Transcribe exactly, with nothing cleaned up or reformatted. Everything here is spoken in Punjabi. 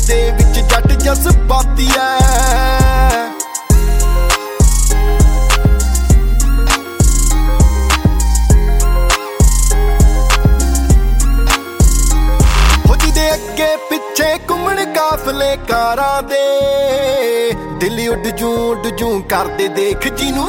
ਦੇ ਵਿੱਚ ਜੱਟ ਜਜ਼ਬਾਤੀ ਐ। ਅੱਗੇ ਪਿੱਛੇ ਘੁੰਮਣ ਕਾਫਲੇ ਕਾਰਾਂ ਦੇ, ਦਿਲ ਉੱਡ ਜੂ ਉੱਡ ਜੂ ਕਰਦੇ ਦੇਖ ਜਿਹਨੂੰ